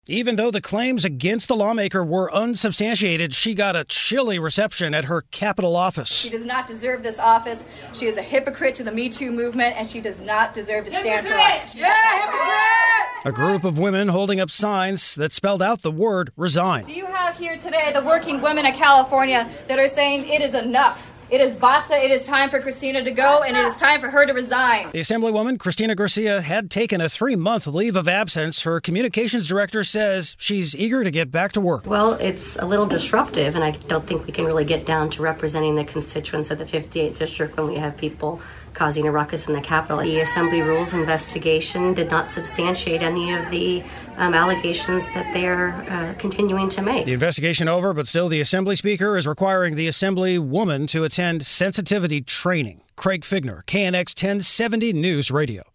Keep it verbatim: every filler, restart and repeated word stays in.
Even though the claims against the lawmaker were unsubstantiated, she got a chilly reception at her Capitol office. She does not deserve this office. She is a hypocrite to the Me Too movement, and she does not deserve to stand hypocrite! for us. Yeah, hypocrite! A group of women holding up signs that spelled out the word resign. Do you have here today the working women of California that are saying it is enough? It is basta. It is time for Christina to go, and it is time for her to resign. The Assemblywoman, Cristina Garcia, had taken a three-month leave of absence. Her communications director says she's eager to get back to work. Well, it's a little disruptive, and I don't think we can really get down to representing the constituents of the fifty-eighth District when we have people causing a ruckus in the Capitol. The Assembly Rules investigation did not substantiate any of the um, allegations that they're uh, continuing to make. The investigation over, but still the Assembly Speaker is requiring the Assemblywoman to attend sensitivity training. Craig Figner, K N X ten seventy News Radio.